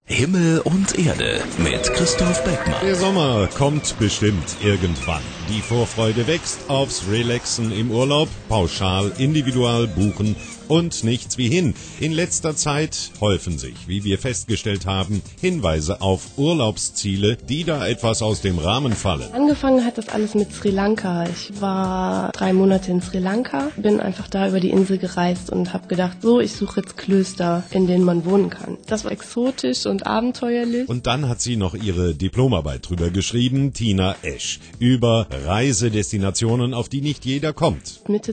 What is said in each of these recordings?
Himmel und Erde mit Christoph Beckmann. Der Sommer kommt bestimmt irgendwann. Die Vorfreude wächst aufs Relaxen im Urlaub, pauschal, individual buchen und nichts wie hin. In letzter Zeit häufen sich, wie wir festgestellt haben, Hinweise auf Urlaubsziele, die da etwas aus dem Rahmen fallen. Angefangen hat das alles mit Sri Lanka. Ich war 3 Monate in Sri Lanka, bin einfach da über die Insel gereist und habe gedacht, so, ich suche jetzt Klöster, in denen man wohnen kann. Das war exotisch und abenteuerlich. Und dann hat sie noch ihre Diplomarbeit drüber geschrieben, Tina Esch, über Reisedestinationen, auf die nicht jeder kommt. Mitte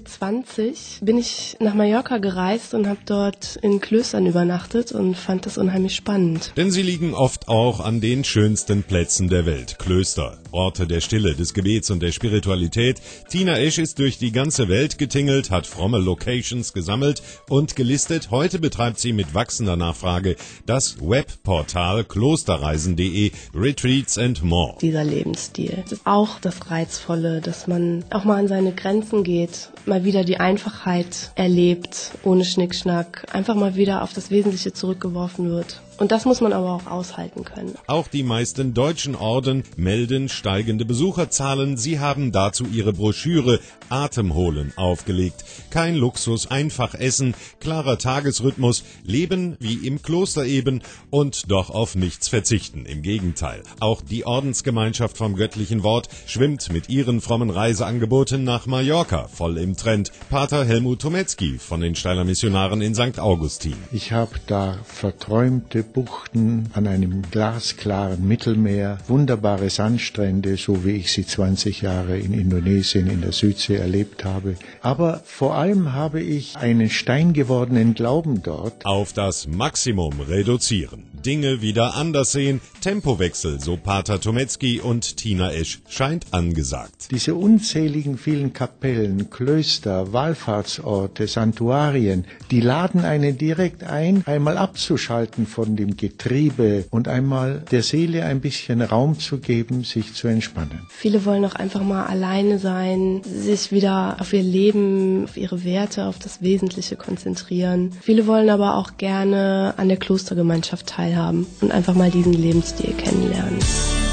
20 bin ich nach Mallorca gereist und habe dort in Klöstern übernachtet und fand das unheimlich spannend. Denn sie liegen oft auch an den schönsten Plätzen der Welt. Klöster, Orte der Stille, des Gebets und der Spiritualität. Tina Esch ist durch die ganze Welt getingelt, hat fromme Locations gesammelt und gelistet. Heute betreibt sie mit wachsender Nachfrage das Webportal klosterreisen.de, Retreats and More. Dieser Lebensstil. Das ist auch das Reizvolle, dass man auch mal an seine Grenzen geht, mal wieder die Einfachheit erlebt, ohne Schnickschnack, einfach mal wieder auf das Wesentliche zurückgeworfen wird. Und das muss man aber auch aushalten können. Auch die meisten deutschen Orden melden steigende Besucherzahlen. Sie haben dazu ihre Broschüre Atemholen aufgelegt. Kein Luxus, einfach essen, klarer Tagesrhythmus, leben wie im Kloster eben und doch auf nichts verzichten. Im Gegenteil. Auch die Ordensgemeinschaft vom Göttlichen Wort schwimmt mit ihren frommen Reiseangeboten nach Mallorca, voll im Trend. Pater Helmut Tometzky von den Steiler Missionaren in St. Augustin. Ich habe da verträumte Buchten an einem glasklaren Mittelmeer, wunderbare Sandstrände, so wie ich sie 20 Jahre in Indonesien in der Südsee erlebt habe. Aber vor allem habe ich einen steingewordenen Glauben dort. Auf das Maximum reduzieren, Dinge wieder anders sehen, Tempowechsel, so Pater Tometzky, und Tina Esch scheint angesagt. Diese unzähligen vielen Kapellen, Klöster, Wallfahrtsorte, Sanktuarien, die laden einen direkt ein, einmal abzuschalten von dem Getriebe und einmal der Seele ein bisschen Raum zu geben, sich zu entspannen. Viele wollen auch einfach mal alleine sein, sich wieder auf ihr Leben, auf ihre Werte, auf das Wesentliche konzentrieren. Viele wollen aber auch gerne an der Klostergemeinschaft teilhaben und einfach mal diesen Lebensstil kennenlernen.